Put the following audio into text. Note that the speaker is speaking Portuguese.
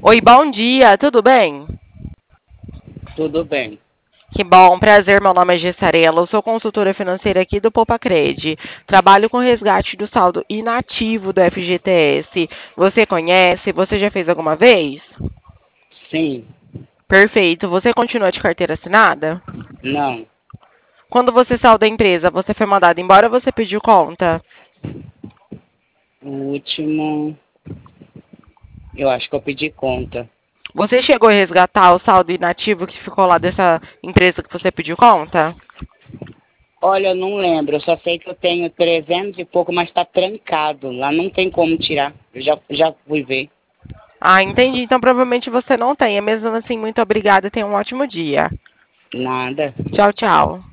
Oi, bom dia, tudo bem? Tudo bem. Que bom, prazer, meu nome é Gessarela, eu sou consultora financeira aqui do Poupa-Cred. Trabalho com resgate do saldo inativo do FGTS. Você conhece? Você já fez alguma vez? Sim, Perfeito. Você continua de carteira assinada? não. Quando você saiu da empresa, você foi mandado embora ou você pediu conta? O último, eu acho que eu pedi conta. Você chegou a resgatar o saldo inativo que ficou lá dessa empresa que você pediu conta? Olha, eu não lembro, eu só sei que eu tenho 300 e pouco, mas está trancado. Lá não tem como tirar. Eu já fui ver. Ah, entendi. Então provavelmente você não tem. Mesmo assim, muito obrigada e tenha um ótimo dia. Nada. Tchau, tchau.